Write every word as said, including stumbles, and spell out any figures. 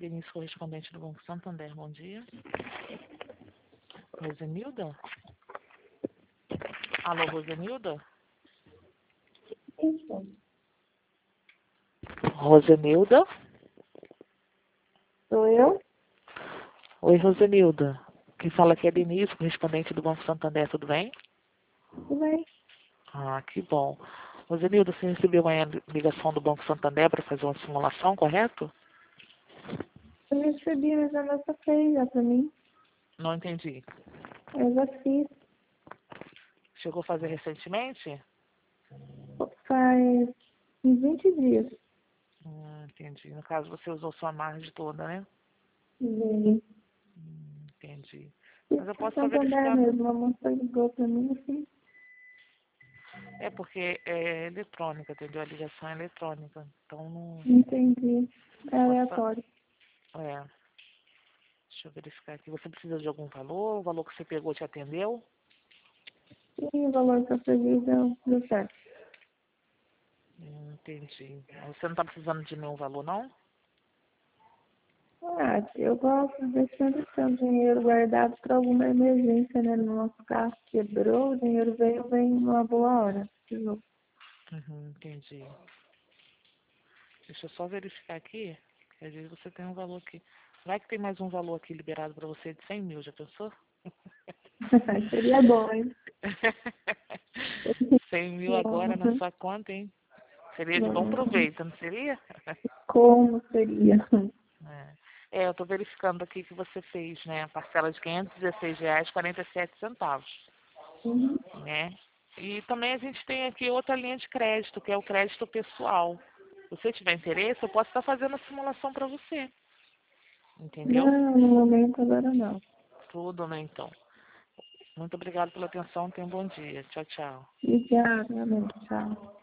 Denise, correspondente do Banco Santander. Bom dia. Rosenilda? Alô, Rosenilda? Isso. Rosenilda? Sou eu? Oi, Rosenilda. Quem fala aqui é Denise, correspondente do Banco Santander. Tudo bem? Tudo bem. Ah, que bom. Rosenilda, você recebeu uma ligação do Banco Santander para fazer uma simulação, correto? Eu recebi, mas a nossa fez já pra mim. Não entendi. Eu já fiz. Chegou a fazer recentemente? Faz uns vinte dias. Hum, entendi. No caso, você usou sua margem toda, né? Veio. Hum, entendi. Fiz Mas eu com posso estar Santander verificando. mesmo. A moça ligou pra mim assim. É porque é eletrônica, entendeu? A ligação é eletrônica. Então não Entendi. É posso estar. aleatório. É. Deixa eu verificar aqui. Você precisa de algum valor? O valor que você pegou te atendeu? E o valor que eu peguei deu, deu certo. Hum, entendi. Você não está precisando de nenhum valor, não? Ah, eu gosto de sempre ter um dinheiro guardado para alguma emergência, né? No nosso carro quebrou, o dinheiro veio, vem numa boa hora. Precisou. Uhum, entendi. Deixa eu só verificar aqui. Que às vezes você tem um valor aqui. Vai que tem mais um valor aqui liberado para você de cem mil, já pensou? Seria bom, hein? cem mil agora na Nossa, sua conta, hein? Seria de bom nossa, proveito, não seria? como seria? É, é eu estou verificando aqui que você fez, né? A parcela de quinhentos e dezesseis reais e quarenta e sete centavos, Uhum. né? E também a gente tem aqui outra linha de crédito, que é o crédito pessoal. Se você tiver interesse, eu posso estar fazendo a simulação para você. Entendeu? Não, no momento agora não. Tudo, né, então. Muito obrigada pela atenção. Tenha um bom dia. Tchau, tchau. Obrigada, meu amigo. Tchau.